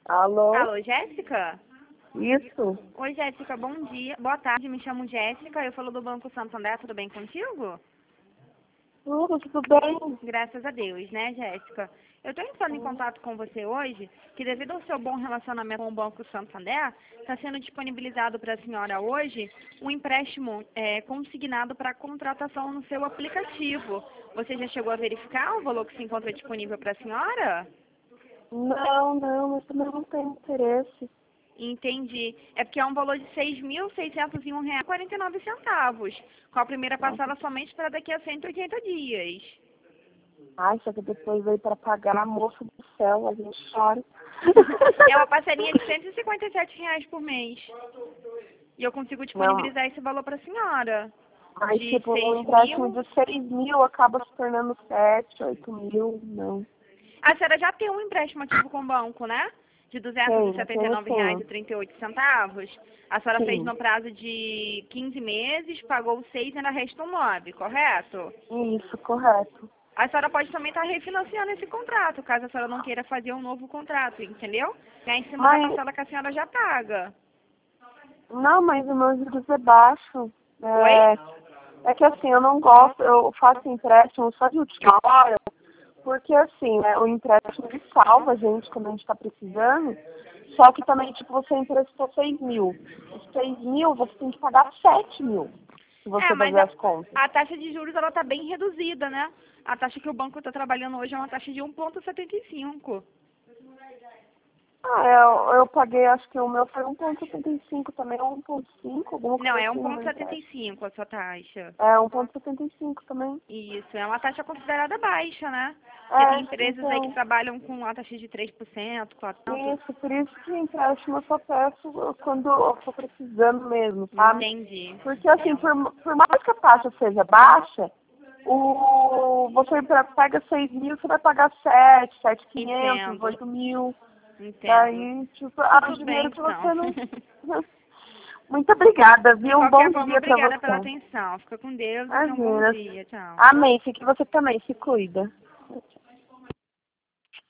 Alô? Alô, Jéssica? Isso? Oi, Jéssica, bom dia. Boa tarde, me chamo Jéssica, eu falo do Banco Santander, tudo bem contigo? Tudo bem? Graças a Deus, né, Jéssica? Eu estou entrando em contato com você hoje, que devido ao seu bom relacionamento com o Banco Santander, está sendo disponibilizado para a senhora hoje um empréstimo consignado para contratação no seu aplicativo. Você já chegou a verificar o valor que se encontra disponível para a senhora? Não, eu também não tenho interesse. Entendi. É porque é um valor de R$ 6.601,49, com a primeira parcela somente para daqui a 180 dias. Ai, só que depois veio para pagar, moço do céu, a gente chora. É uma parcelinha de R$ 157 por mês. E eu consigo Não, disponibilizar esse valor para a senhora. mas De tipo, um 6 empréstimo mil. de 6.000 acaba se tornando 7, 8.000, não. A senhora já tem um empréstimo ativo com o banco, né? De R$ Tenho sim. 279,38. A senhora fez Sim, no prazo de 15 meses, pagou 6 e ainda restam 9, correto? isso, correto. A senhora pode também estar refinanciando esse contrato, caso a senhora não queira fazer um novo contrato, entendeu? É em cima da Mas, parcela que a senhora já paga. não, mas o meu juros é baixo. Oi? É que assim, eu não gosto, eu faço empréstimo só de última hora, porque assim, né, o empréstimo ele salva a gente quando a gente está precisando, só que também, tipo, você emprestou 6.000. Os 6.000 você tem que pagar 7.000, se É, você mas fazer as contas. a taxa de juros ela está bem reduzida, né? A taxa que o banco está trabalhando hoje é uma taxa de 1,75. Ah, eu paguei, acho que o meu foi 1,75 também, 1,5, alguma Não, coisa é assim no meu empréstimo. 1,75 a sua taxa. É, 1,75 também. Isso, é uma taxa considerada baixa, né? Porque tem É, empresas aí que então, trabalham com a taxa de 3%, 4%. isso, por isso que empréstimo eu só peço quando eu tô precisando mesmo, sabe? Entendi. Porque assim, por mais que a taxa seja baixa, você pega 6.000, você vai pagar 7.500, Entendo, 8.000. entendo. Daí, tipo, é um Tudo bem, dinheiro que então. você não. Muito obrigada, De viu? Um qualquer bom forma, dia pra obrigada pela você. atenção. Fica com Deus e tenha um bom Imagina. dia. Tchau. Amém. Que você também se cuida.